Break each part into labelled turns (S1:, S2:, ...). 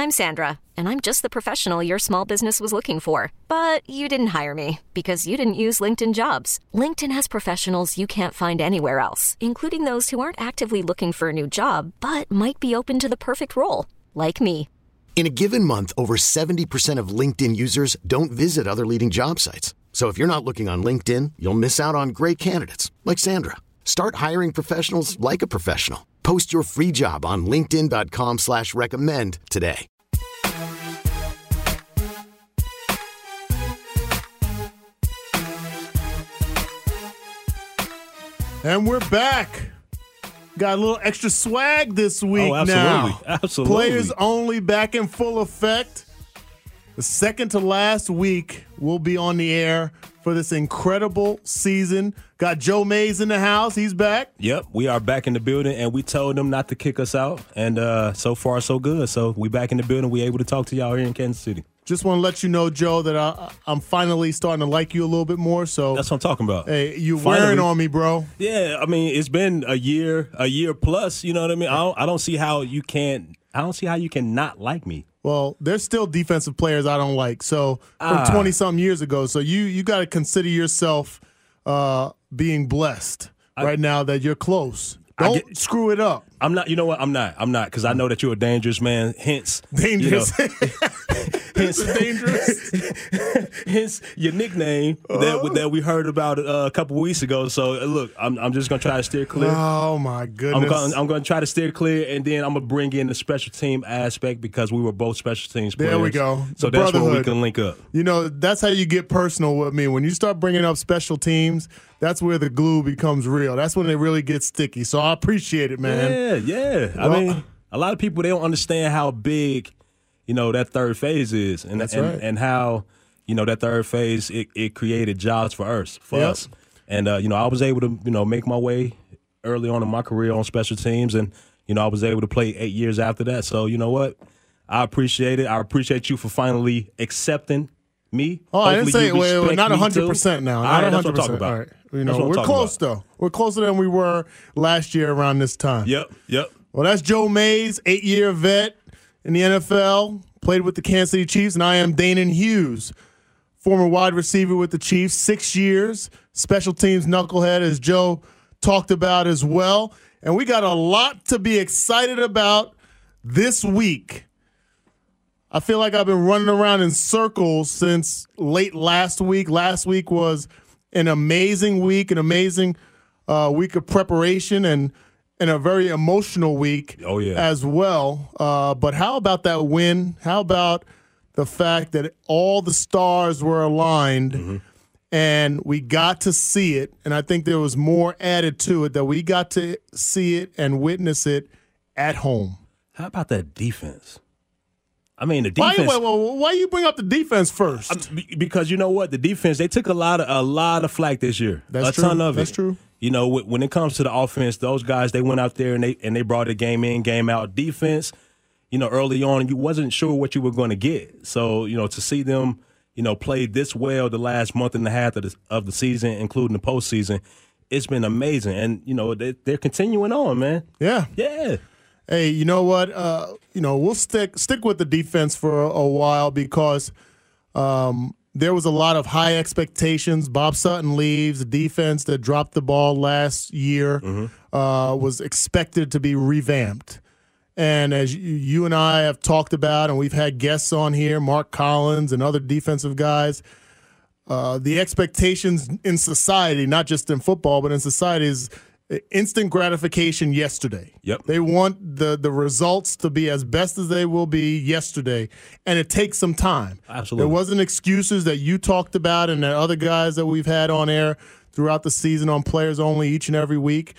S1: I'm Sandra, and I'm just the professional your small business was looking for. But you didn't hire me because you didn't use LinkedIn Jobs. LinkedIn has professionals you can't find anywhere else, including those who aren't actively looking for a new job, but might be open to the perfect role, like me.
S2: In a given month, over 70% of LinkedIn users don't visit other leading job sites. So if you're not looking on LinkedIn, you'll miss out on great candidates like Sandra. Start hiring professionals like a professional. Post your free job on linkedin.com/recommend today.
S3: And we're back. Got a little extra swag this week
S4: now. Absolutely.
S3: Players only back in full effect. The second to last week we'll be on the air for this incredible season. Got Joe Mays in the house. He's back.
S4: Yep, we are back in the building, and we told them not to kick us out. And so far, so good. So we back in the building. We able to talk to y'all here in Kansas City.
S3: Just want to let you know, Joe, that I'm finally starting to like you a little bit more. So
S4: that's what I'm talking about.
S3: Hey, you're wearing on me, bro.
S4: Yeah, I mean, it's been a year plus. You know what I mean? I don't see how you can. I don't see how you can not like me.
S3: Well, there's still defensive players I don't like. So from 20-something years ago. So you got to consider yourself being blessed right now that you're close. Don't screw it up.
S4: I'm not. You know what? I'm not because I know that you're a dangerous man. Hence,
S3: dangerous.
S4: Dangerous. Hence your nickname that we heard about a couple weeks ago. So look, I'm just gonna try to steer clear.
S3: Oh my goodness.
S4: I'm gonna try to steer clear, and then I'm gonna bring in the special team aspect because we were both special teams players.
S3: There we go.
S4: So that's where we can link up.
S3: You know, that's how you get personal with me. When you start bringing up special teams, that's where the glue becomes real. That's when it really gets sticky. So I appreciate it, man.
S4: Yeah.
S3: Well,
S4: I mean, a lot of people, they don't understand how big, that third phase is, and
S3: that's right.
S4: and how, that third phase it created jobs for us. And I was able to make my way early on in my career on special teams, and I was able to play 8 years after that. So you know what, I appreciate it. I appreciate you for finally accepting me.
S3: Oh, I didn't say we're not 100% now.
S4: Not 100%.
S3: That's what I'm talking about. All right. We're close though. We're closer than we were last year around this time.
S4: Yep.
S3: Well, that's Joe Mays, 8-year vet in the NFL, played with the Kansas City Chiefs, and I am Danon Hughes, former wide receiver with the Chiefs, 6 years, special teams knucklehead, as Joe talked about as well. And we got a lot to be excited about this week. I feel like I've been running around in circles since late last week. Last week was an amazing week, an amazing week of preparation, and a very emotional week as well. But how about that win? How about the fact that all the stars were aligned and we got to see it? And I think there was more added to it, that we got to see it and witness it at home.
S4: How about that defense? I mean, the defense.
S3: Why you bring up the defense first?
S4: Because you know what, the defense, they took a lot of flack this year.
S3: That's true.
S4: Ton of it.
S3: That's true.
S4: When it comes to the offense, those guys, they went out there and they brought the game in, game out. Defense, early on, you wasn't sure what you were going to get. So to see them, play this well the last month and a half of the season, including the postseason, it's been amazing. And they're continuing on, man.
S3: Yeah. Hey, you know what? We'll stick with the defense for a while because there was a lot of high expectations. Bob Sutton leaves. The defense that dropped the ball last year was expected to be revamped. And as you and I have talked about, and we've had guests on here, Mark Collins and other defensive guys, the expectations in society, not just in football, but in society, is instant gratification yesterday.
S4: Yep.
S3: They want the results to be as best as they will be yesterday, and it takes some time.
S4: Absolutely.
S3: There wasn't excuses that you talked about and the other guys that we've had on air throughout the season on Players Only each and every week.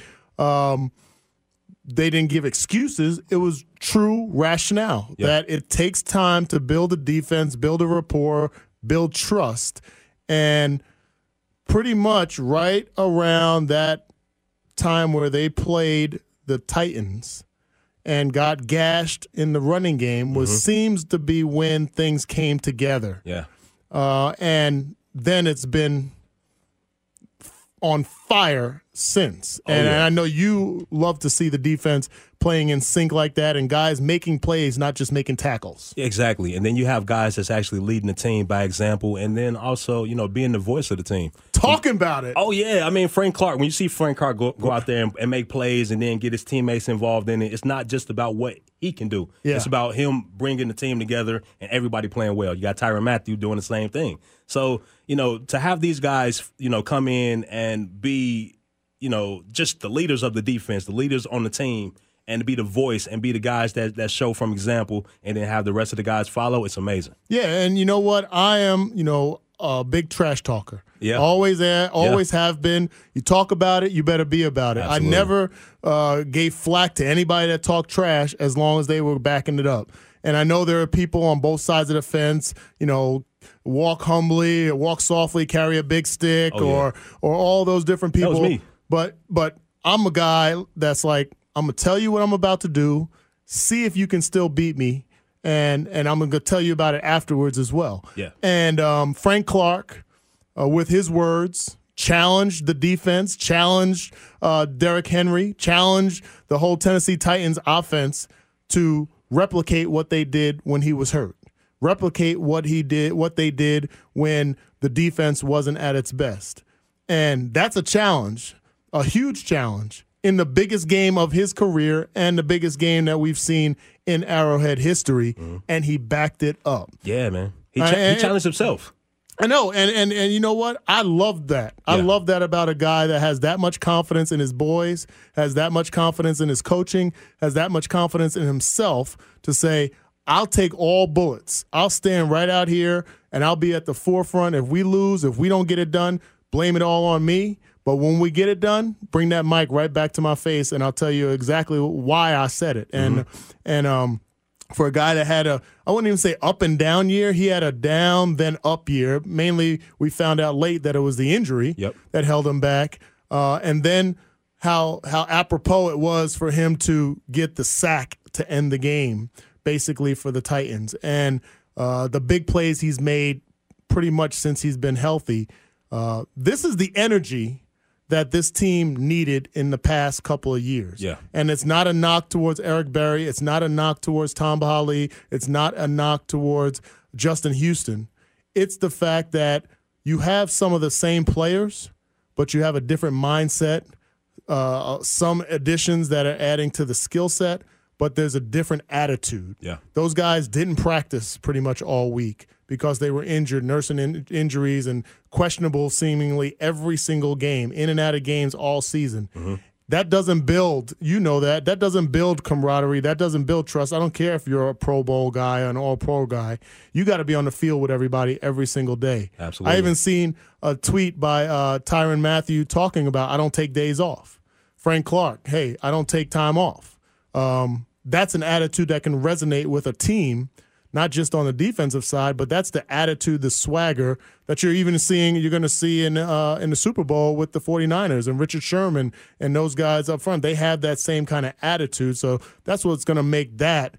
S3: They didn't give excuses. It was true rationale that it takes time to build a defense, build a rapport, build trust. And pretty much right around that time where they played the Titans and got gashed in the running game seems to be when things came together.
S4: Yeah.
S3: And then it's been on fire since. And I know you love to see the defense playing in sync like that and guys making plays, not just making tackles.
S4: Exactly. And then you have guys that's actually leading the team by example and then also, being the voice of the team.
S3: Talking about it.
S4: Oh, yeah. I mean, Frank Clark, when you see Frank Clark go out there and make plays and then get his teammates involved in it, it's not just about what he can do.
S3: Yeah.
S4: It's about him bringing the team together and everybody playing well. You got Tyrann Mathieu doing the same thing. So, to have these guys, come in and be, just the leaders of the defense, the leaders on the team, and to be the voice and be the guys that show from example and then have the rest of the guys follow, it's amazing.
S3: Yeah, and you know what? I am, a big trash talker.
S4: Yeah.
S3: Always have been. You talk about it, you better be about it.
S4: Absolutely.
S3: I never gave flack to anybody that talked trash as long as they were backing it up. And I know there are people on both sides of the fence, walk humbly, walk softly, carry a big stick, or all those different people.
S4: That was me.
S3: But I'm a guy that's like, I'm going to tell you what I'm about to do, see if you can still beat me, and I'm going to tell you about it afterwards as well.
S4: Yeah.
S3: And Frank Clark, with his words, challenged the defense, challenged Derrick Henry, challenged the whole Tennessee Titans offense to replicate what they did when he was hurt, replicate what they did when the defense wasn't at its best. And that's a challenge, a huge challenge, in the biggest game of his career and the biggest game that we've seen in Arrowhead history, and he backed it up.
S4: Yeah, man. He challenged himself.
S3: I know, and you know what? I love that. I love that about a guy that has that much confidence in his boys, has that much confidence in his coaching, has that much confidence in himself to say, I'll take all bullets. I'll stand right out here, and I'll be at the forefront. If we lose, if we don't get it done, blame it all on me. But when we get it done, bring that mic right back to my face, and I'll tell you exactly why I said it. And for a guy that had I wouldn't even say up and down year, he had a down then up year. Mainly, we found out late that it was the injury that held him back, and then how apropos it was for him to get the sack to end the game, basically for the Titans, and the big plays he's made pretty much since he's been healthy. This is the energy that this team needed in the past couple of years.
S4: Yeah.
S3: And it's not a knock towards Eric Berry. It's not a knock towards Tom Bahali. It's not a knock towards Justin Houston. It's the fact that you have some of the same players, but you have a different mindset, some additions that are adding to the skill set, but there's a different attitude.
S4: Yeah.
S3: Those guys didn't practice pretty much all week because they were injured, nursing injuries, and questionable seemingly every single game, in and out of games all season. Mm-hmm. That doesn't build, that doesn't build camaraderie. That doesn't build trust. I don't care if you're a Pro Bowl guy or an All-Pro guy. You got to be on the field with everybody every single day.
S4: Absolutely.
S3: I even seen a tweet by Tyrann Mathieu talking about, I don't take days off. Frank Clark, hey, I don't take time off. That's an attitude that can resonate with a team, not just on the defensive side, but that's the attitude, the swagger that you're going to see in the Super Bowl with the 49ers and Richard Sherman and those guys up front. They have that same kind of attitude. So that's what's going to make that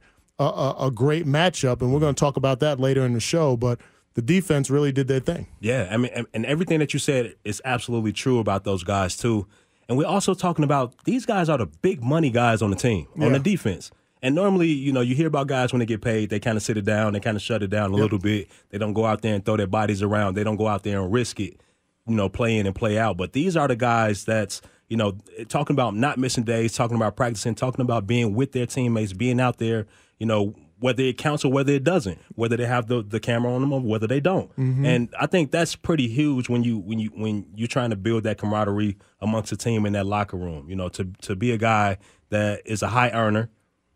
S3: a great matchup. And we're going to talk about that later in the show. But the defense really did their thing.
S4: Yeah, I mean, and everything that you said is absolutely true about those guys, too. And we're also talking about these guys are the big money guys on the team, on the defense. And normally, you hear about guys when they get paid, they kind of sit it down, they kind of shut it down a little bit. They don't go out there and throw their bodies around. They don't go out there and risk it, play in and play out. But these are the guys that's, talking about not missing days, talking about practicing, talking about being with their teammates, being out there, whether it counts or whether it doesn't, whether they have the camera on them or whether they don't. Mm-hmm. And I think that's pretty huge when you're trying to build that camaraderie amongst the team in that locker room. To be a guy that is a high earner,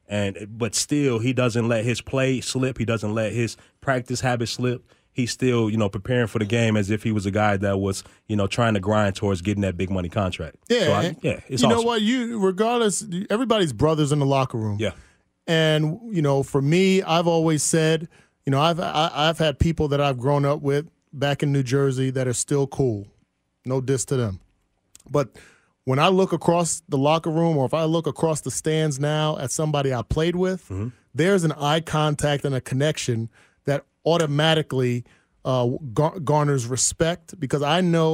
S4: but still he doesn't let his play slip. He doesn't let his practice habits slip. He's still, preparing for the game as if he was a guy that was, trying to grind towards getting that big money contract.
S3: Yeah,
S4: so it's
S3: awesome.
S4: Know
S3: what? Regardless, everybody's brothers in the locker room.
S4: Yeah.
S3: And, for me, I've always said, I've had people that I've grown up with back in New Jersey that are still cool. No diss to them. But when I look across the locker room or if I look across the stands now at somebody I played with, there's an eye contact and a connection that automatically garners respect because I know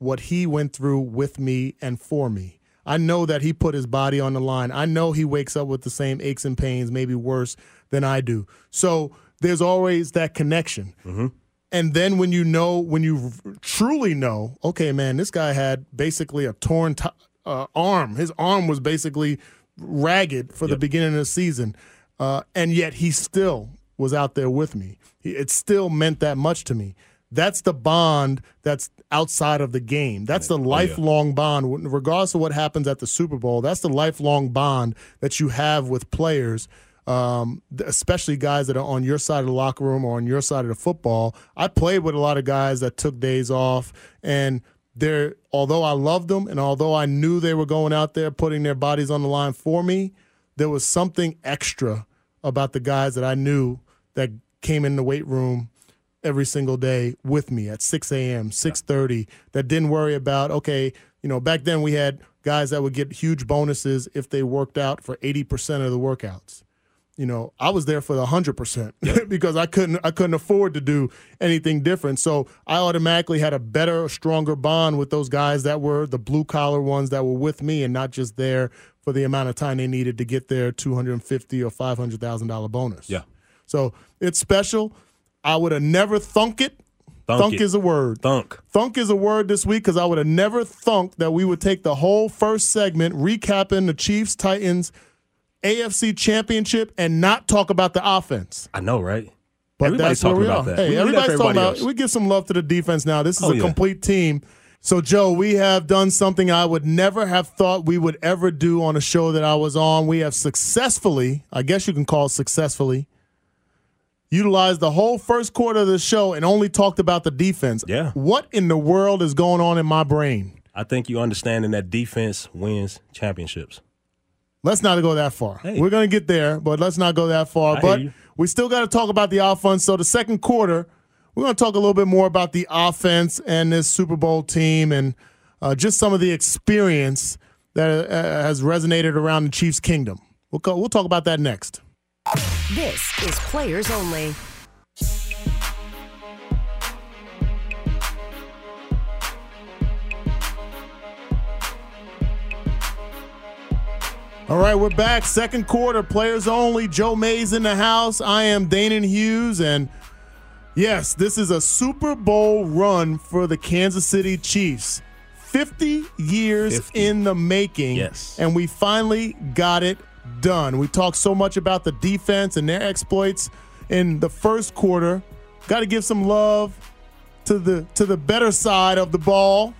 S3: what he went through with me and for me. I know that he put his body on the line. I know he wakes up with the same aches and pains, maybe worse than I do. So there's always that connection.
S4: Mm-hmm.
S3: And then when you truly know, okay, man, this guy had basically a torn arm. His arm was basically ragged for the beginning of the season. And yet he still was out there with me. It still meant that much to me. That's the bond that's outside of the game. That's the lifelong bond. Regardless of what happens at the Super Bowl, that's the lifelong bond that you have with players, especially guys that are on your side of the locker room or on your side of the football. I played with a lot of guys that took days off, and although I loved them and although I knew they were going out there putting their bodies on the line for me, there was something extra about the guys that I knew that came in the weight room every single day with me at 6 a.m., 6:30, that didn't worry about, okay, back then we had guys that would get huge bonuses if they worked out for 80% of the workouts. I was there for the 100% because I couldn't afford to do anything different. So I automatically had a better, stronger bond with those guys that were the blue-collar ones that were with me and not just there for the amount of time they needed to get their $250,000 or $500,000 bonus.
S4: Yeah.
S3: So it's special. I would have never thunk it. Thunk is a word. Thunk is a word this week because I would have never thunk that we would take the whole first segment recapping the Chiefs-Titans AFC Championship and not talk about the offense.
S4: I know, right?
S3: But
S4: everybody's
S3: that's where we
S4: talking
S3: are.
S4: about that.
S3: Hey, everybody's talking about it. We give some love to the defense now. This is a complete team. So, Joe, we have done something I would never have thought we would ever do on a show that I was on. We have successfully, I guess you can call it successfully, utilized the whole first quarter of the show and only talked about the defense.
S4: Yeah.
S3: What in the world is going on in my brain?
S4: I think you understanding that defense wins championships.
S3: Let's not go that far.
S4: Hey.
S3: We're going to get there, but let's not go that far. But we still got to talk about the offense. So the second quarter, we're going to talk a little bit more about the offense and this Super Bowl team and just some of the experience that has resonated around the Chiefs' kingdom. We'll talk about that next.
S5: This is Players Only.
S3: All right, we're back. Second quarter, Players Only. Joe Mays in the house. I am Danon Hughes, and yes, this is a Super Bowl run for the Kansas City Chiefs. 50 years in the making, and we finally got it done. We talked so much about the defense and their exploits in the first quarter. Got to give some love to the better side of the ball.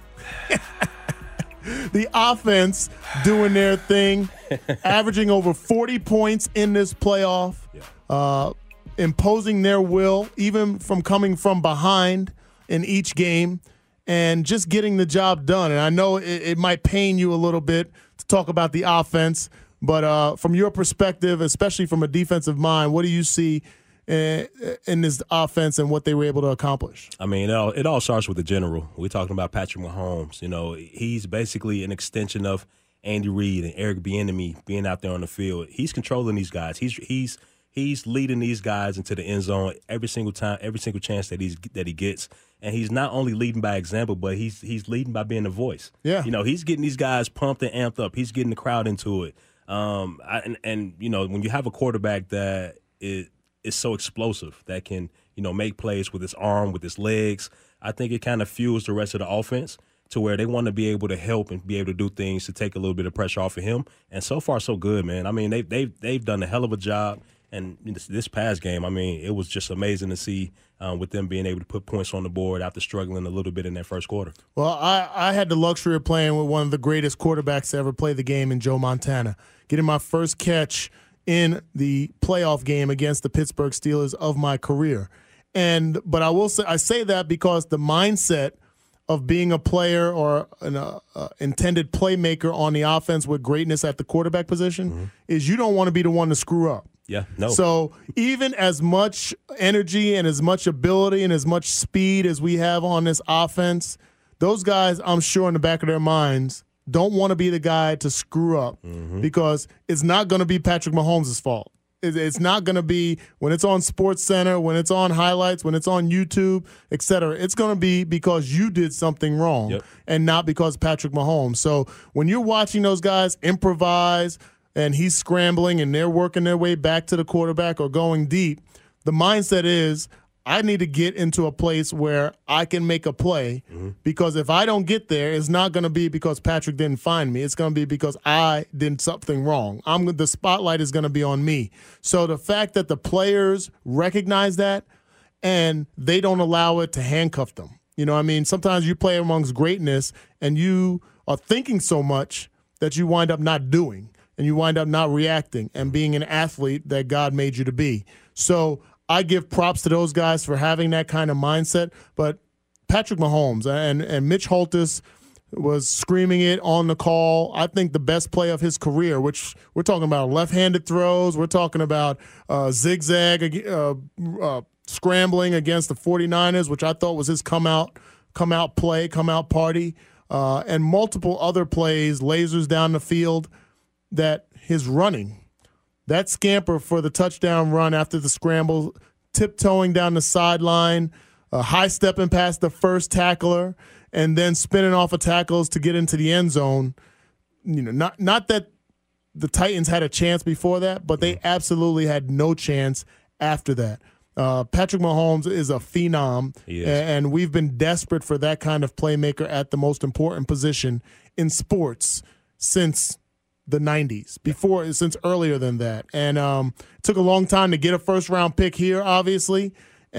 S3: The offense doing their thing, averaging over 40 points in this playoff, imposing their will, even from coming from behind in each game, and just getting the job done. And I know it might pain you a little bit to talk about the offense, but from your perspective, especially from a defensive mind, what do you see in this offense and what they were able to accomplish?
S4: I mean, it all starts with the general. We're talking about Patrick Mahomes. He's basically an extension of Andy Reid and Eric Bieniemy being out there on the field. He's controlling these guys. He's leading these guys into the end zone every single time, every single chance that he gets. And he's not only leading by example, but he's leading by being a voice.
S3: Yeah.
S4: He's getting these guys pumped and amped up. He's getting the crowd into it. When you have a quarterback that is so explosive, that can, make plays with his arm, with his legs, I think it kind of fuels the rest of the offense to where they want to be able to help and be able to do things to take a little bit of pressure off of him. And so far, so good, man. I mean, they've done a hell of a job. And this past game, I mean, it was just amazing to see with them being able to put points on the board after struggling a little bit in that first quarter.
S3: Well, I had the luxury of playing with one of the greatest quarterbacks to ever play the game in Joe Montana, getting my first catch in the playoff game against the Pittsburgh Steelers of my career. But I say that because the mindset of being a player or an intended playmaker on the offense with greatness at the quarterback position is you don't want to be the one to screw up.
S4: Yeah, no.
S3: So even as much energy and as much ability and as much speed as we have on this offense, those guys, I'm sure in the back of their minds, don't want to be the guy to screw up because it's not going to be Patrick Mahomes' fault. It's not going to be when it's on SportsCenter, when it's on highlights, when it's on YouTube, et cetera. It's going to be because you did something wrong and not because Patrick Mahomes. So when you're watching those guys improvise and he's scrambling and they're working their way back to the quarterback or going deep, the mindset is, I need to get into a place where I can make a play because if I don't get there, it's not going to be because Patrick didn't find me. It's going to be because I did something wrong. The spotlight is going to be on me. So the fact that the players recognize that and they don't allow it to handcuff them. You know what I mean? Sometimes you play amongst greatness and you are thinking so much that you wind up not doing and you wind up not reacting and being an athlete that God made you to be. So I give props to those guys for having that kind of mindset, but Patrick Mahomes and Mitch Holthus was screaming it on the call. I think the best play of his career, which we're talking about left-handed throws, we're talking about zigzag scrambling against the 49ers, which I thought was his come out play, come out party, and multiple other plays, lasers down the field, that his running. That scamper for the touchdown run after the scramble, tiptoeing down the sideline, high-stepping past the first tackler, and then spinning off of tackles to get into the end zone. You know, not that the Titans had a chance before that, but they absolutely had no chance after that. Patrick Mahomes is a phenom, and we've been desperate for that kind of playmaker at the most important position in sports since the 90s, since earlier than that. And it took a long time to get a first-round pick here, obviously.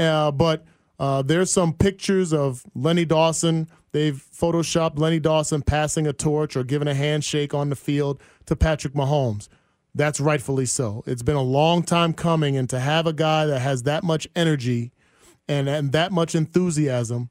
S3: But there's some pictures of Lenny Dawson. They've photoshopped Lenny Dawson passing a torch or giving a handshake on the field to Patrick Mahomes. That's rightfully so. It's been a long time coming, and to have a guy that has that much energy and that much enthusiasm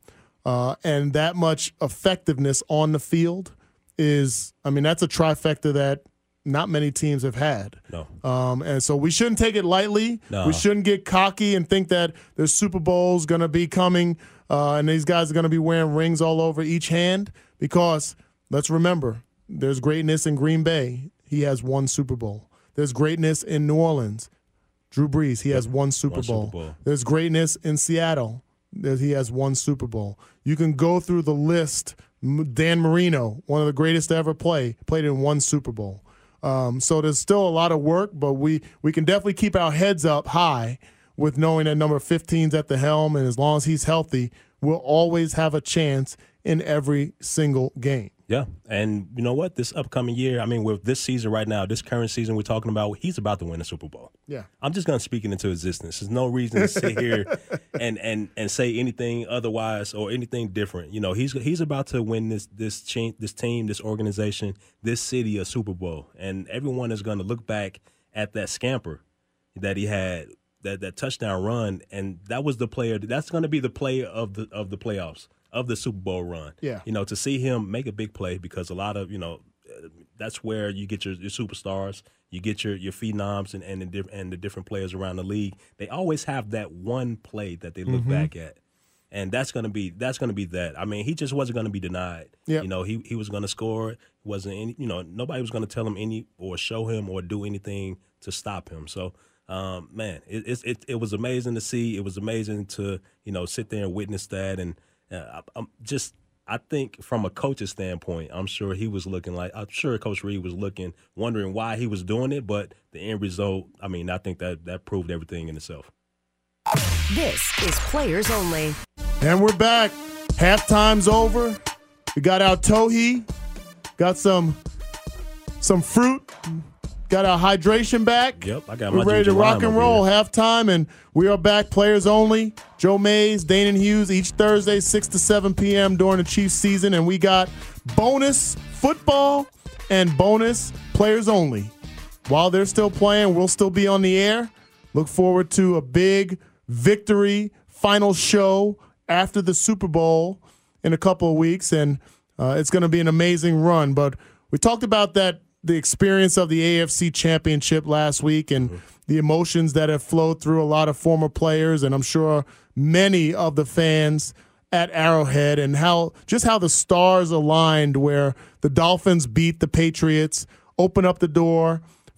S3: and that much effectiveness on the field that's a trifecta that not many teams have had.
S4: No.
S3: And so we shouldn't take it lightly.
S4: No.
S3: We shouldn't get cocky and think that there's Super Bowls going to be coming and these guys are going to be wearing rings all over each hand, because let's remember, there's greatness in Green Bay. He has one Super Bowl. There's greatness in New Orleans. Drew Brees, he has one Super Bowl. There's greatness in Seattle. He has one Super Bowl. You can go through the list. Dan Marino, one of the greatest to ever played in one Super Bowl. So there's still a lot of work, but we can definitely keep our heads up high with knowing that number 15's at the helm, and as long as he's healthy, we'll always have a chance in every single game.
S4: Yeah, and you know what? This upcoming year, with this season right now, this current season we're talking about, he's about to win the Super Bowl.
S3: Yeah. I'm
S4: just going to speak it into existence. There's no reason to sit here and say anything otherwise or anything different. You know, he's about to win this team, this organization, this city a Super Bowl, and everyone is going to look back at that scamper that he had, that touchdown run, and that was the player. That's going to be the player of the playoffs, of the Super Bowl run.
S3: Yeah.
S4: You know, to see him make a big play, because a lot of, that's where you get your superstars, you get your phenoms and the different players around the league. They always have that one play that they look back at. And that's gonna be that. He just wasn't gonna be denied.
S3: Yep.
S4: You know, he was gonna score. It wasn't any, nobody was gonna tell him any or show him or do anything to stop him. So it was amazing to see. It was amazing to, sit there and witness that. And I think from a coach's standpoint, I'm sure Coach Reid was wondering why he was doing it, but the end result, I think that proved everything in itself.
S5: This is Players Only.
S3: And we're back. Halftime's over. We got our Tohi, got some fruit, got our hydration back.
S4: Yep, I got my
S3: We're ready to rock and roll. Halftime, and we are back. Players Only. Joe Mays, Danon Hughes, each Thursday, 6 to 7 p.m. during the Chiefs season, and we got bonus football and bonus Players Only. While they're still playing, we'll still be on the air. Look forward to a big victory final show after the Super Bowl in a couple of weeks, and it's going to be an amazing run. But we talked about the experience of the AFC Championship last week and the emotions that have flowed through a lot of former players, and I'm sure many of the fans at Arrowhead, and how the stars aligned where the Dolphins beat the Patriots, open up the door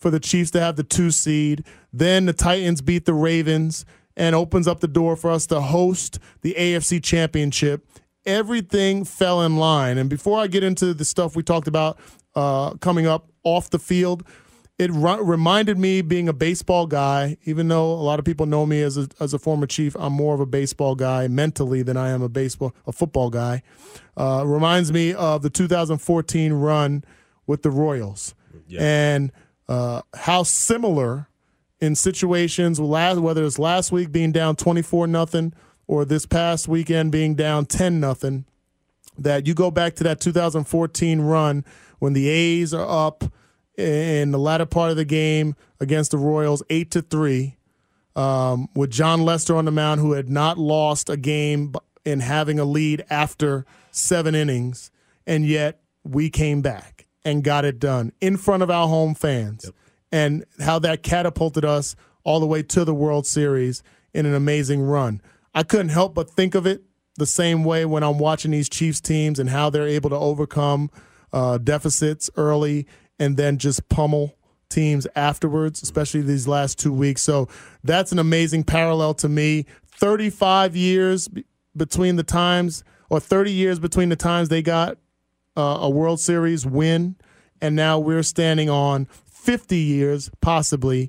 S3: for the Chiefs to have the 2 seed. Then the Titans beat the Ravens and opens up the door for us to host the AFC Championship. Everything fell in line. And before I get into the stuff we talked about coming up off the field, it reminded me, being a baseball guy, even though a lot of people know me as a former Chief, I'm more of a baseball guy mentally than I am a football guy. Reminds me of the 2014 run with the Royals. Yeah. And how similar in situations, whether it's last week being down 24-0 or this past weekend being down 10-0, that you go back to that 2014 run when the A's are up in the latter part of the game against the Royals 8-3, with John Lester on the mound, who had not lost a game in having a lead after 7 innings, and yet we came back and got it done in front of our home fans. Yep. And how that catapulted us all the way to the World Series in an amazing run. I couldn't help but think of it the same way when I'm watching these Chiefs teams and how they're able to overcome deficits early and then just pummel teams afterwards, especially these last 2 weeks. So that's an amazing parallel to me. 35 years between the times, or 30 years between the times they got a World Series win, and now we're standing on 50 years, possibly,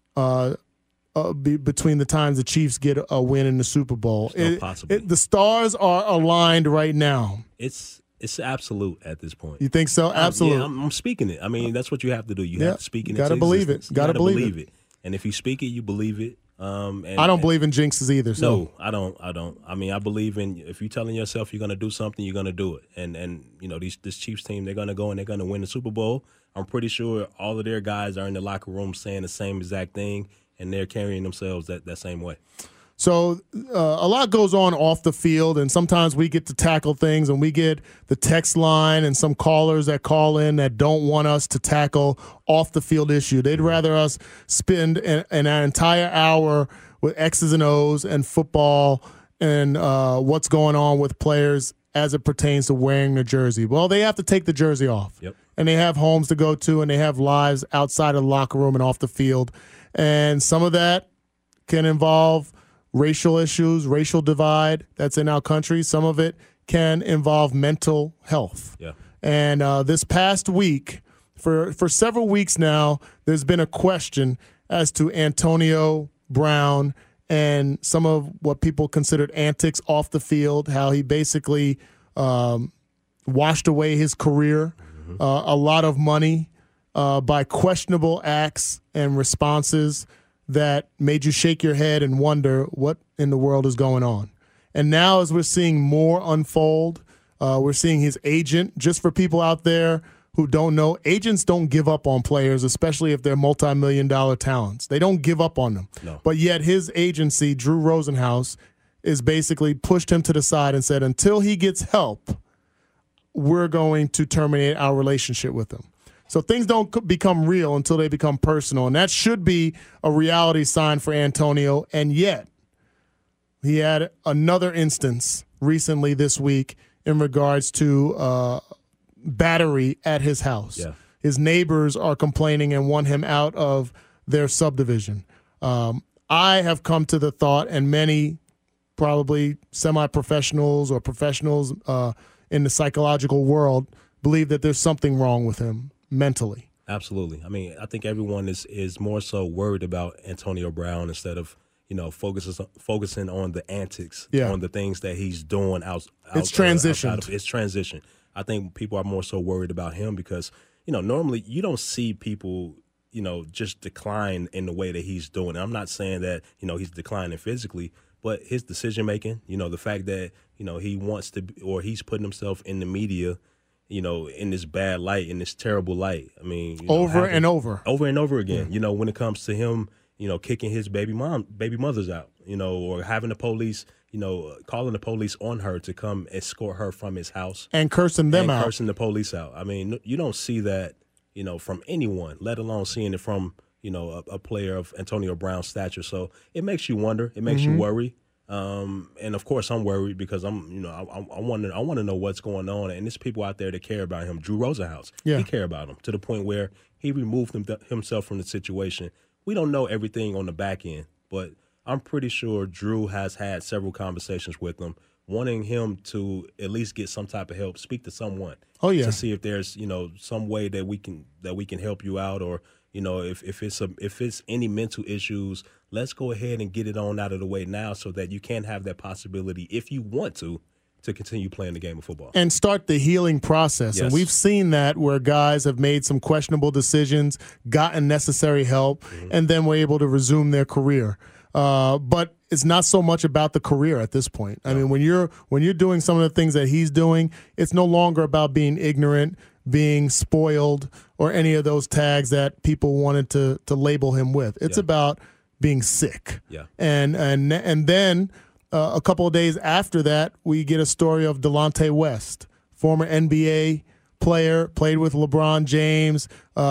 S3: between the times the Chiefs get a win in the Super Bowl. The stars are aligned right now.
S4: It's absolute at this point.
S3: You think so? Absolute.
S4: Yeah, I'm speaking it. I mean, that's what you have to do. You have to speak it.
S3: You got to believe it.
S4: Got to believe it. And if you speak it, you believe it. And
S3: I don't believe in jinxes either. So.
S4: No, I don't. I mean, I believe in, if you're telling yourself you're going to do something, you're going to do it. And you know, this Chiefs team, they're going to go and they're going to win the Super Bowl. I'm pretty sure all of their guys are in the locker room saying the same exact thing, and they're carrying themselves that same way.
S3: So a lot goes on off the field, and sometimes we get to tackle things, and we get the text line and some callers that call in that don't want us to tackle off the field issue. They'd rather us spend an entire hour with X's and O's and football and what's going on with players as it pertains to wearing the jersey. Well, they have to take the jersey off.
S4: Yep.
S3: And they have homes to go to, and they have lives outside of the locker room and off the field. And some of that can involve racial issues, racial divide that's in our country. Some of it can involve mental health.
S4: Yeah.
S3: And this past week, for several weeks now, there's been a question as to Antonio Brown and some of what people considered antics off the field, how he basically washed away his career, a lot of money by questionable acts and responses that made you shake your head and wonder what in the world is going on. And now, as we're seeing more unfold, we're seeing his agent. Just for people out there who don't know, agents don't give up on players, especially if they're multi-million-dollar talents. They don't give up on them.
S4: No.
S3: But yet his agency, Drew Rosenhaus, is basically pushed him to the side and said, until he gets help, we're going to terminate our relationship with him. So things don't become real until they become personal, and that should be a reality sign for Antonio. And yet, he had another instance recently this week in regards to battery at his house. Yeah. His neighbors are complaining and want him out of their subdivision. I have come to the thought, and many probably semi-professionals or professionals in the psychological world believe that there's something wrong with him mentally.
S4: Absolutely. I mean, I think everyone is more so worried about Antonio Brown instead of, you know, focusing on the antics, on the things that he's doing
S3: it's transitioned.
S4: It's transition. I think people are more so worried about him because, you know, normally you don't see people, you know, just decline in the way that he's doing. I'm not saying that, you know, he's declining physically, but his decision making, you know, the fact that, you know, he wants to, or he's putting himself in the media, you know, in this bad light, in this terrible light. I mean, you know, over and over again. You know, when it comes to him, you know, kicking his baby mothers out, you know, or having the police, you know, calling the police on her to come escort her from his house
S3: and cursing them out,
S4: cursing the police out. I mean, you don't see that, you know, from anyone, let alone seeing it from, you know, a player of Antonio Brown's stature. So it makes you wonder. It makes you worry. And of course I'm worried because I want to know what's going on. And there's people out there that care about him. Drew Rosenhaus, he care about him to the point where He removed himself from the situation. We don't know everything on the back end, but I'm pretty sure Drew has had several conversations with him, wanting him to at least get some type of help, speak to someone.
S3: Oh yeah,
S4: to see if there's some way that we can help you out, or if it's any mental issues, let's go ahead and get it on out of the way now, so that you can have that possibility if you want to continue playing the game of football
S3: and start the healing process.
S4: Yes.
S3: And we've seen that where guys have made some questionable decisions, gotten necessary help, and then were able to resume their career. But it's not so much about the career at this point. I mean, when you're doing some of the things that he's doing, it's no longer about being ignorant, being spoiled, or any of those tags that people wanted to label him with. It's about being sick.
S4: Yeah.
S3: And then a couple of days after that, we get a story of Delonte West, former NBA player, played with LeBron James,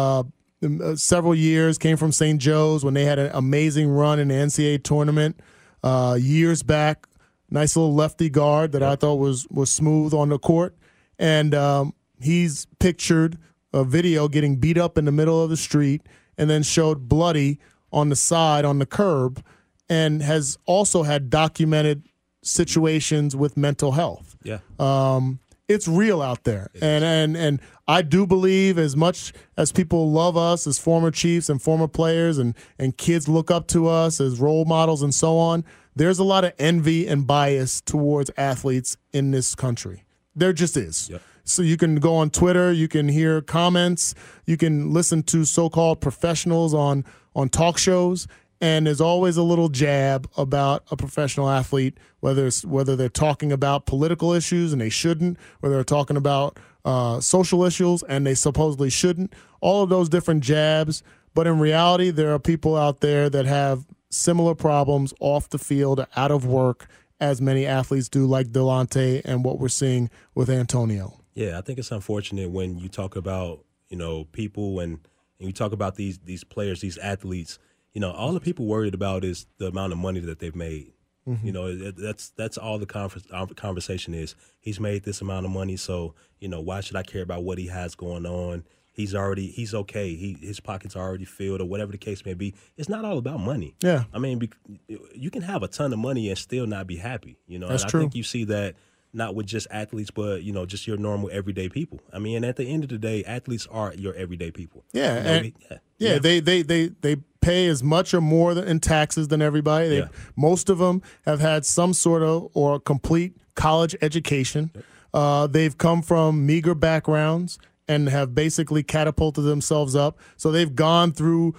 S3: several years, came from St. Joe's when they had an amazing run in the NCAA tournament years back. Nice little lefty guard that I thought was smooth on the court. And he's pictured a video getting beat up in the middle of the street and then showed bloody on the side on the curb, and has also had documented situations with mental health.
S4: Yeah.
S3: It's real out there. And I do believe, as much as people love us as former Chiefs and former players, and kids look up to us as role models and so on, there's a lot of envy and bias towards athletes in this country. There just is.
S4: Yep.
S3: So you can go on Twitter, you can hear comments, you can listen to so-called professionals on talk shows, and there's always a little jab about a professional athlete, whether they're talking about political issues and they shouldn't, whether they're talking about social issues and they supposedly shouldn't. All of those different jabs. But in reality, there are people out there that have similar problems off the field, out of work, as many athletes do, like Delonte and what we're seeing with Antonio.
S4: Yeah, I think it's unfortunate when you talk about, people and you talk about these players, these athletes. All the people worried about is the amount of money that they've made. Mm-hmm. That's all the conversation is. He's made this amount of money, so why should I care about what he has going on? He's okay. His pockets are already filled, or whatever the case may be. It's not all about money.
S3: Yeah,
S4: I mean, you can have a ton of money and still not be happy.
S3: That's
S4: and
S3: true.
S4: I think you see that not with just athletes, but just your normal everyday people. I mean, and at the end of the day, athletes are your everyday people.
S3: Yeah, they pay as much or more in taxes than everybody. Most of them have had some sort of or complete college education. They've come from meager backgrounds and have basically catapulted themselves up. So they've gone through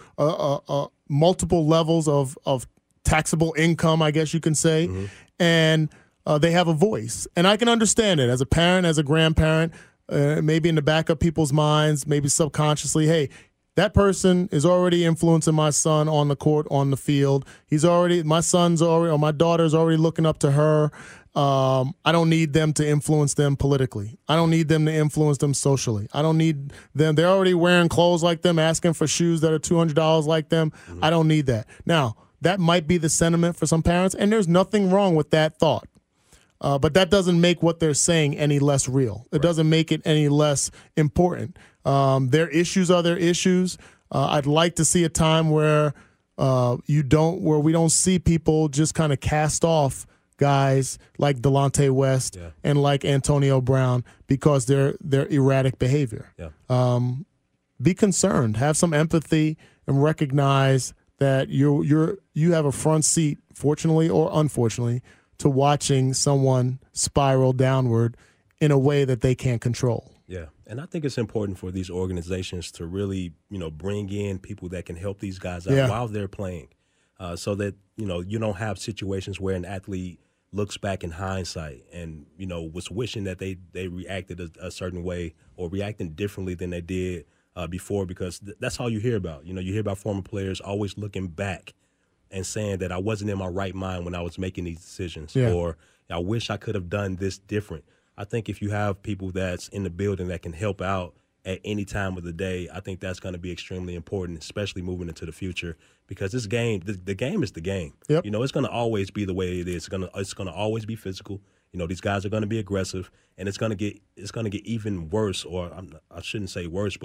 S3: multiple levels of taxable income, I guess you can say, and they have a voice. And I can understand it as a parent, as a grandparent, maybe in the back of people's minds, maybe subconsciously, hey, that person is already influencing my son on the court, on the field. My daughter's already looking up to her. I don't need them to influence them politically. I don't need them to influence them socially. I don't need them. They're already wearing clothes like them, asking for shoes that are $200 like them. Mm-hmm. I don't need that. Now, that might be the sentiment for some parents, and there's nothing wrong with that thought. But that doesn't make what they're saying any less real. It doesn't make it any less important. Their issues are their issues. I'd like to see a time where we don't see people just kind of cast off guys like Delonte West and like Antonio Brown because their erratic behavior. Yeah. Be concerned, have some empathy, and recognize that you have a front seat, fortunately or unfortunately, to watching someone spiral downward in a way that they can't control.
S4: Yeah, and I think it's important for these organizations to really, bring in people that can help these guys out while they're playing, so that, you don't have situations where an athlete looks back in hindsight and, was wishing that they reacted a certain way or reacting differently than they did before, because that's all you hear about. You hear about former players always looking back and saying that I wasn't in my right mind when I was making these decisions, or I wish I could have done this different. I think if you have people that's in the building that can help out at any time of the day, I think that's going to be extremely important, especially moving into the future, because this game, the game is the game.
S3: Yep.
S4: It's going to always be the way it is. It's going to always be physical. These guys are going to be aggressive, and it's going to get even worse, or I shouldn't say worse, but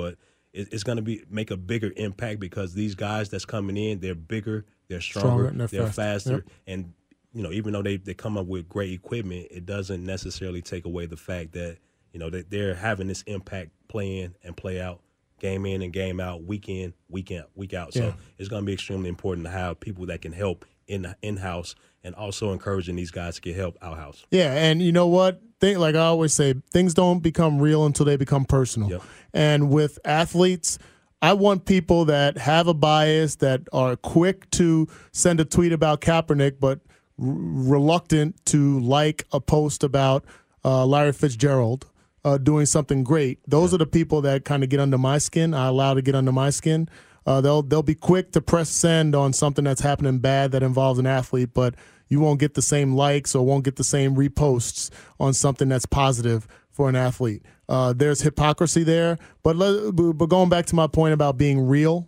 S4: it's going to make a bigger impact because these guys that's coming in, they're bigger, they're stronger,
S3: and
S4: they're faster.
S3: Yep.
S4: And, even though they come up with great equipment, it doesn't necessarily take away the fact that, that they're having this impact play in and play out, game in and game out, week in, week out. So it's going to be extremely important to have people that can help in-house and also encouraging these guys to get help out-house.
S3: Yeah, and you know what? Like I always say, things don't become real until they become personal.
S4: Yep.
S3: And with athletes, I want people that have a bias, that are quick to send a tweet about Kaepernick, but reluctant to like a post about Larry Fitzgerald doing something great. Those are the people that kind of get under my skin. I allow to get under my skin. They'll be quick to press send on something that's happening bad that involves an athlete, but you won't get the same likes or won't get the same reposts on something that's positive for an athlete. There's hypocrisy there, but going back to my point about being real,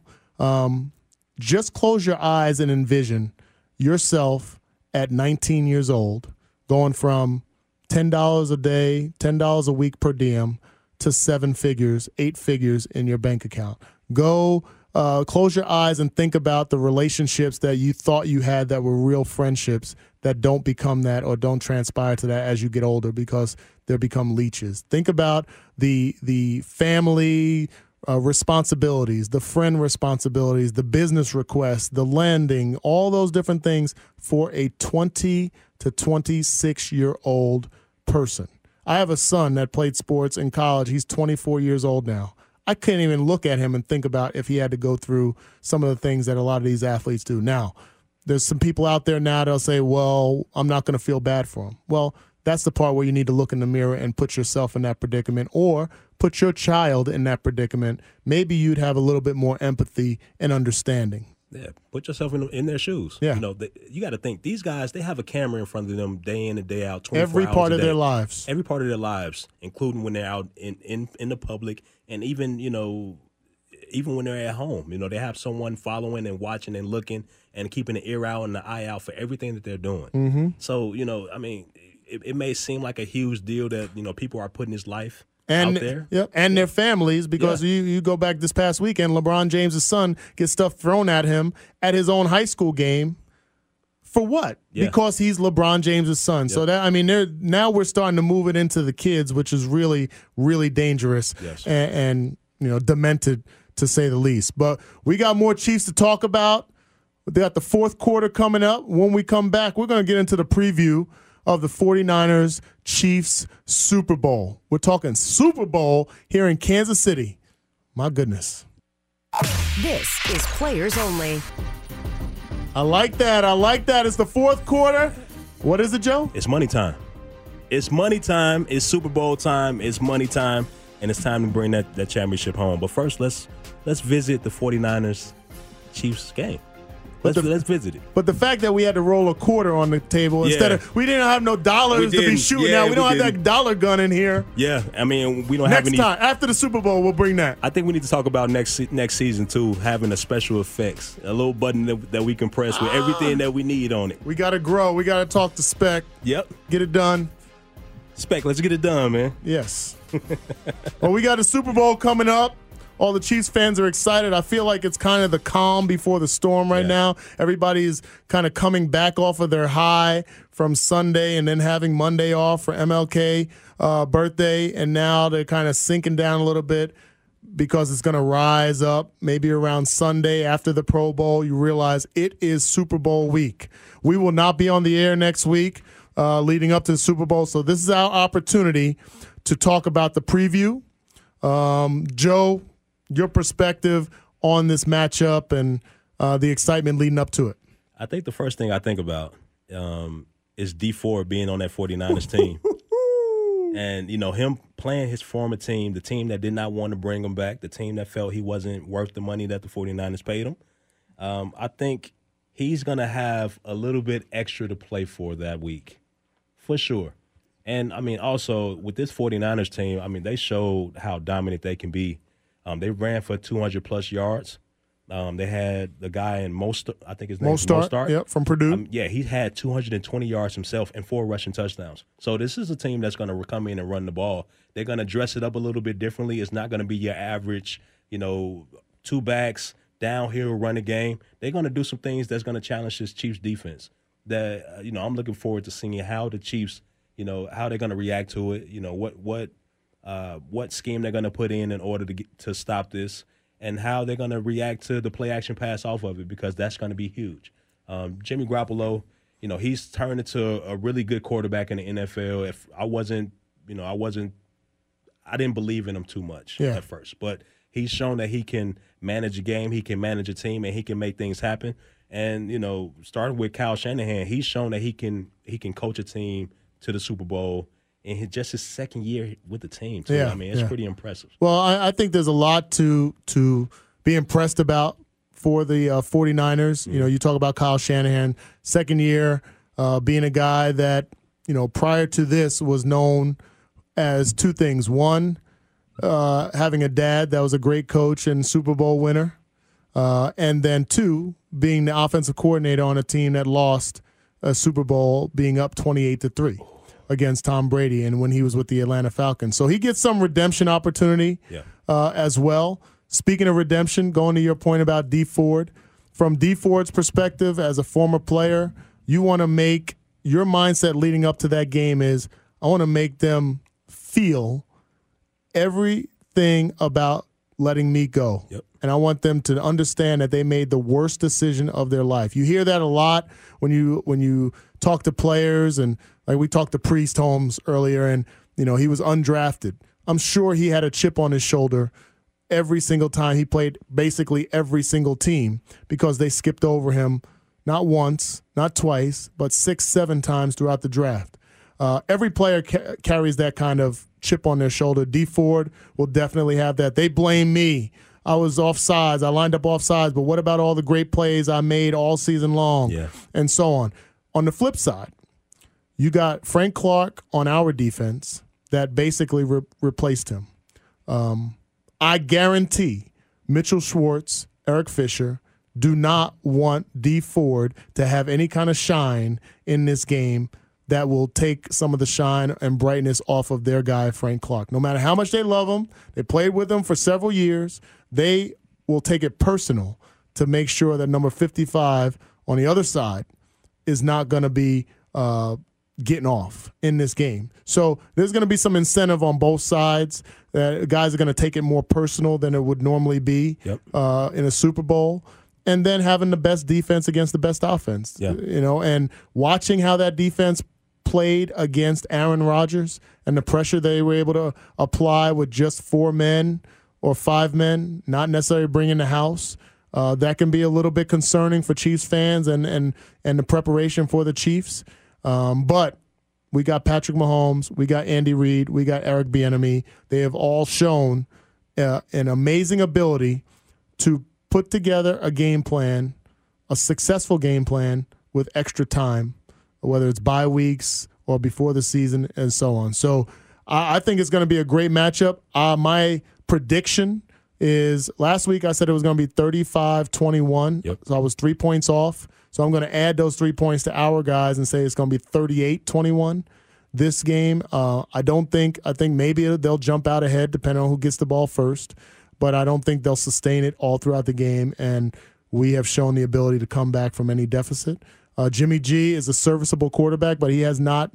S3: just close your eyes and envision yourself at 19 years old going from $10 a day, $10 a week per diem to 7 figures, 8 figures in your bank account. Go close your eyes and think about the relationships that you thought you had that were real friendships that don't become that or don't transpire to that as you get older because they become leeches. Think about the family responsibilities, the friend responsibilities, the business requests, the lending, all those different things for a 20 to 26-year-old person. I have a son that played sports in college. He's 24 years old now. I couldn't even look at him and think about if he had to go through some of the things that a lot of these athletes do. Now, there's some people out there now that'll say, well, I'm not going to feel bad for him. Well, that's the part where you need to look in the mirror and put yourself in that predicament or put your child in that predicament. Maybe you'd have a little bit more empathy and understanding.
S4: Yeah, put yourself in their shoes.
S3: Yeah.
S4: You got to think, these guys, they have a camera in front of them day in and day out, 24
S3: Every
S4: hours
S3: part
S4: a
S3: of
S4: day.
S3: their lives.
S4: Every part of their lives, including when they're out in the public and even, even when they're at home. They have someone following and watching and looking and keeping an ear out and an eye out for everything that they're doing.
S3: Mm-hmm.
S4: So, it may seem like a huge deal that, people are putting his life out there.
S3: Yep, and their families, because you go back this past weekend, LeBron James' son gets stuff thrown at him at his own high school game. For what?
S4: Yeah.
S3: Because he's LeBron James' son. Yep. So now we're starting to move it into the kids, which is really, really dangerous and demented to say the least. But we got more Chiefs to talk about. They got the fourth quarter coming up. When we come back, we're going to get into the preview of the 49ers Chiefs Super Bowl. We're talking Super Bowl here in Kansas City. My goodness.
S5: This is Players Only.
S3: I like that. It's the fourth quarter. What is it, Joe?
S4: It's money time. It's money time. It's Super Bowl time. It's money time. And it's time to bring that championship home. But first, let's visit the 49ers Chiefs game. Let's visit it.
S3: But the fact that we had to roll a quarter on the table instead of we didn't have no dollars to be shooting out. We don't have that dollar gun in here.
S4: Yeah, we don't
S3: have
S4: any.
S3: Next time, after the Super Bowl, we'll bring that.
S4: I think we need to talk about next season too, having a special effects, a little button that we can press with everything that we need on it.
S3: We got to grow. We got to talk to Spec.
S4: Yep.
S3: Get it done.
S4: Spec, let's get it done, man.
S3: Yes. Well, we got a Super Bowl coming up. All the Chiefs fans are excited. I feel like it's kind of the calm before the storm right now. Everybody's kind of coming back off of their high from Sunday and then having Monday off for MLK birthday. And now they're kind of sinking down a little bit because it's going to rise up maybe around Sunday after the Pro Bowl. You realize it is Super Bowl week. We will not be on the air next week leading up to the Super Bowl. So this is our opportunity to talk about the preview. Joe, your perspective on this matchup and the excitement leading up to it.
S4: I think the first thing I think about is D Ford being on that 49ers team. And, him playing his former team, the team that did not want to bring him back, the team that felt he wasn't worth the money that the 49ers paid him. I think he's going to have a little bit extra to play for that week, for sure. And, also with this 49ers team, they showed how dominant they can be. They ran for 200-plus yards. They had the guy in Mostert, I think his name is Mostert.
S3: Yep, from Purdue.
S4: He had 220 yards himself and 4 rushing touchdowns. So this is a team that's going to come in and run the ball. They're going to dress it up a little bit differently. It's not going to be your average, two backs, downhill, run the game. They're going to do some things that's going to challenge this Chiefs defense. That I'm looking forward to seeing how the Chiefs, how they're going to react to it. What scheme they're going to put in order to stop this, and how they're going to react to the play action pass off of it, because that's going to be huge. Jimmy Garoppolo, he's turned into a really good quarterback in the NFL. If I didn't believe in him too much at first, but he's shown that he can manage a game, he can manage a team, and he can make things happen. And starting with Kyle Shanahan, he's shown that he can coach a team to the Super Bowl in just his second year with the team, too.
S3: Yeah,
S4: it's pretty impressive.
S3: Well, I think there's a lot to be impressed about for the 49ers.
S4: Mm-hmm.
S3: You talk about Kyle Shanahan, second year, being a guy that, prior to this was known as two things. One, having a dad that was a great coach and Super Bowl winner. And then two, being the offensive coordinator on a team that lost a Super Bowl being up 28-3 against Tom Brady, and when he was with the Atlanta Falcons. So he gets some redemption opportunity as well. Speaking of redemption, going to your point about Dee Ford, from Dee Ford's perspective as a former player, you want to make your mindset leading up to that game is, I want to make them feel everything about letting me go.
S4: Yep.
S3: And I want them to understand that they made the worst decision of their life. You hear that a lot when you talk to players, and like we talked to Priest Holmes earlier, and he was undrafted. I'm sure he had a chip on his shoulder every single time he played basically every single team, because they skipped over him not once, not twice, but 6-7 times throughout the draft. Every player carries that kind of chip on their shoulder. Dee Ford will definitely have that. They blame me. I was offsides. I lined up offsides, but what about all the great plays I made all season long?
S4: Yeah.
S3: And so on. On the flip side, you got Frank Clark on our defense that basically replaced him. I guarantee Mitchell Schwartz, Eric Fisher do not want Dee Ford to have any kind of shine in this game that will take some of the shine and brightness off of their guy, Frank Clark. No matter how much they love him, they played with him for several years, they will take it personal to make sure that number 55 on the other side is not going to be getting off in this game. So there's going to be some incentive on both sides. Guys are going to take it more personal than it would normally be in a Super Bowl. And then having the best defense against the best offense, and watching how that defense played against Aaron Rodgers and the pressure they were able to apply with just 4 men or 5 men, not necessarily bringing the house. That can be a little bit concerning for Chiefs fans and the preparation for the Chiefs. But we got Patrick Mahomes, we got Andy Reid, we got Eric Bieniemy. They have all shown an amazing ability to put together a game plan, a successful game plan with extra time, whether it's bye weeks or before the season and so on. So I think it's going to be a great matchup. My prediction is, last week I said it was going to be 35-21.
S4: Yep.
S3: So I was 3 points off. So I'm going to add those 3 points to our guys and say it's going to be 38-21. This game, I think maybe they'll jump out ahead depending on who gets the ball first, but I don't think they'll sustain it all throughout the game, and we have shown the ability to come back from any deficit. Jimmy G is a serviceable quarterback, but he has not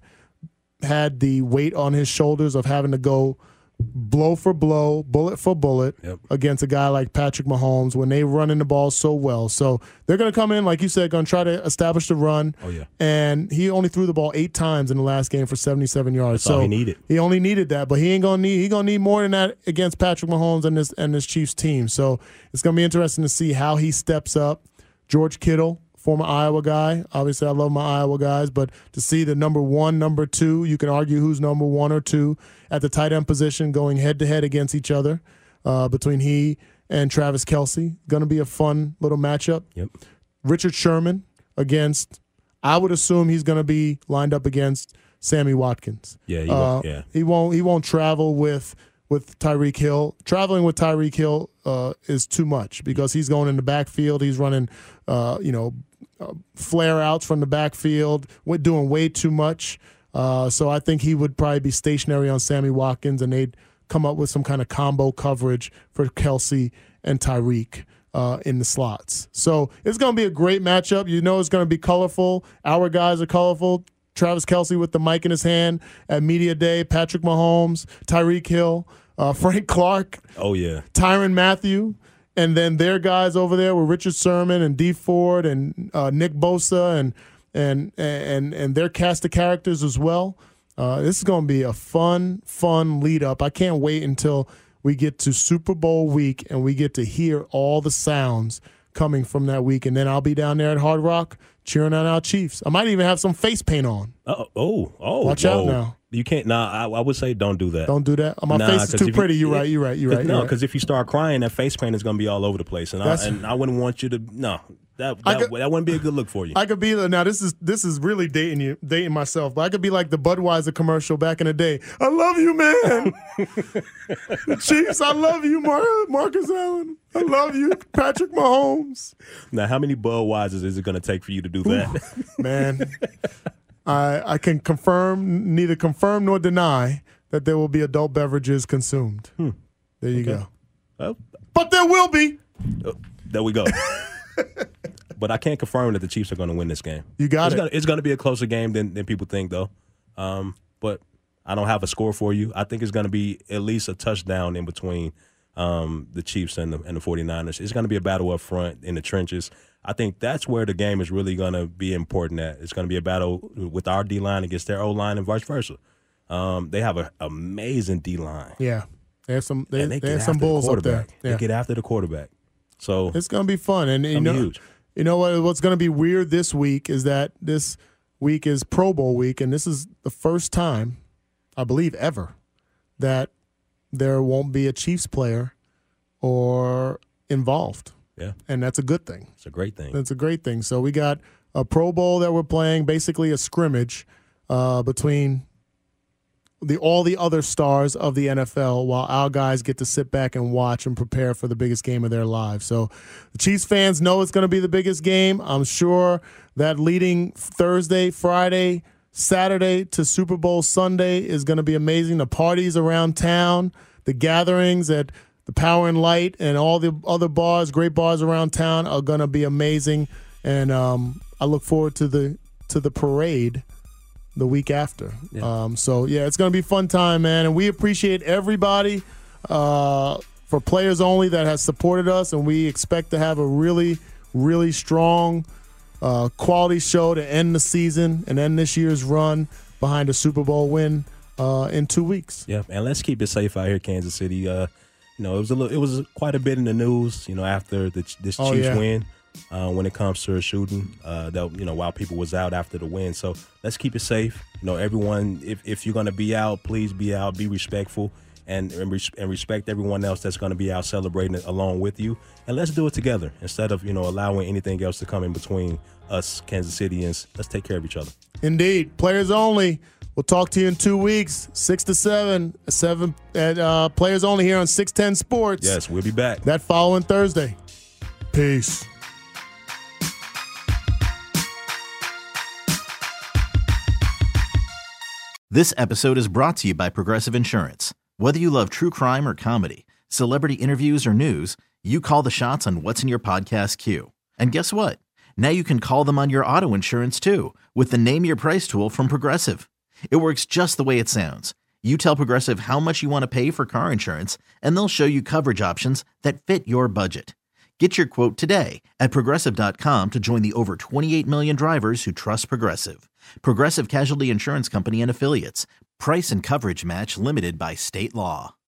S3: had the weight on his shoulders of having to go blow for blow, bullet for bullet against a guy like Patrick Mahomes when they running the ball so well. So they're going to come in, like you said, going to try to establish the run.
S4: Oh, yeah.
S3: And he only threw the ball 8 times in the last game for 77 yards.
S4: That's all he needed.
S3: He only needed that, but he gonna need more than that against Patrick Mahomes and this Chiefs team. So it's going to be interesting to see how he steps up. George Kittle, former Iowa guy. Obviously, I love my Iowa guys, but to see the number 1, number 2, you can argue who's number 1 or 2 at the tight end position going head-to-head against each other between he and Travis Kelce. Going to be a fun little matchup.
S4: Yep.
S3: Richard Sherman against, I would assume he's going to be lined up against Sammy Watkins.
S4: Yeah,
S3: he won't travel with Tyreek Hill. Traveling with Tyreek Hill is too much because he's going in the backfield. He's running, flare outs from the backfield. We're doing way too much. So I think he would probably be stationary on Sammy Watkins, and they'd come up with some kind of combo coverage for Kelce and Tyreek in the slots. So it's going to be a great matchup. You know it's going to be colorful. Our guys are colorful. Travis Kelce with the mic in his hand at Media Day, Patrick Mahomes, Tyreek Hill, Frank Clark.
S4: Oh, yeah.
S3: Tyrann Mathieu. And then their guys over there with Richard Sherman and Dee Ford and Nick Bosa and their cast of characters as well. This is going to be a fun lead up. I can't wait until we get to Super Bowl week and we get to hear all the sounds coming from that week. And then I'll be down there at Hard Rock cheering on our Chiefs. I might even have some face paint on.
S4: Watch
S3: out now.
S4: You can't. Nah, I would say don't do that.
S3: Don't do that. My face is too pretty. You're right.
S4: No, because if you start crying, that face paint is going to be all over the place, and I wouldn't want you to. No, that wouldn't be a good look for you.
S3: I could be now. This is really dating myself. But I could be like the Budweiser commercial back in the day. I love you, man. The Chiefs, I love you, Marcus Allen. I love you, Patrick Mahomes.
S4: Now, how many Budweisers is it going to take for you to do that?
S3: Man, I can neither confirm nor deny that there will be adult beverages consumed. There you go. But there will be.
S4: There we go. But I can't confirm that the Chiefs are going to win this game.
S3: You got it.
S4: It's going to be a closer game than people think, though. But I don't have a score for you. I think it's going to be at least a touchdown in between the Chiefs and the 49ers. It's going to be a battle up front in the trenches. I think that's where the game is really going to be important at. It's going to be a battle with our D-line against their O-line and vice versa. They have an amazing D-line.
S3: Yeah. They have some bulls up there.
S4: Yeah. They get after the quarterback. So
S3: it's going to be fun. And
S4: huge.
S3: You know what's going to be weird this week is that this week is Pro Bowl week, and this is the first time, I believe ever, that there won't be a Chiefs player or involved.
S4: Yeah.
S3: And that's a good thing.
S4: It's a great thing.
S3: That's a great thing. So we got a Pro Bowl that we're playing, basically a scrimmage between all the other stars of the NFL, while our guys get to sit back and watch and prepare for the biggest game of their lives. So the Chiefs fans know it's going to be the biggest game. I'm sure that leading Thursday, Friday, Saturday to Super Bowl Sunday is going to be amazing. The parties around town, the gatherings at the Power and Light and all the other bars, great bars around town are going to be amazing. And I look forward to the parade the week after. Yeah. It's going to be a fun time, man. And we appreciate everybody for Players Only that has supported us, and we expect to have a really, really strong quality show to end the season and end this year's run behind a Super Bowl win in 2 weeks.
S4: Yeah, and let's keep it safe out here, Kansas City. It was quite a bit in the news, after this Chiefs win. When it comes to a shooting, while people was out after the win. So let's keep it safe. Everyone, if you're going to be out, please be out, be respectful, and respect everyone else that's going to be out celebrating along with you. And let's do it together instead of, allowing anything else to come in between us Kansas Cityans. Let's take care of each other.
S3: Indeed. Players Only. We'll talk to you in 2 weeks, 6 to 7 at Players Only here on 610 Sports.
S4: Yes, we'll be back.
S3: That following Thursday. Peace.
S6: This episode is brought to you by Progressive Insurance. Whether you love true crime or comedy, celebrity interviews or news, you call the shots on what's in your podcast queue. And guess what? Now you can call them on your auto insurance too with the Name Your Price tool from Progressive. It works just the way it sounds. You tell Progressive how much you want to pay for car insurance, and they'll show you coverage options that fit your budget. Get your quote today at Progressive.com to join the over 28 million drivers who trust Progressive. Progressive Casualty Insurance Company and Affiliates. Price and coverage match limited by state law.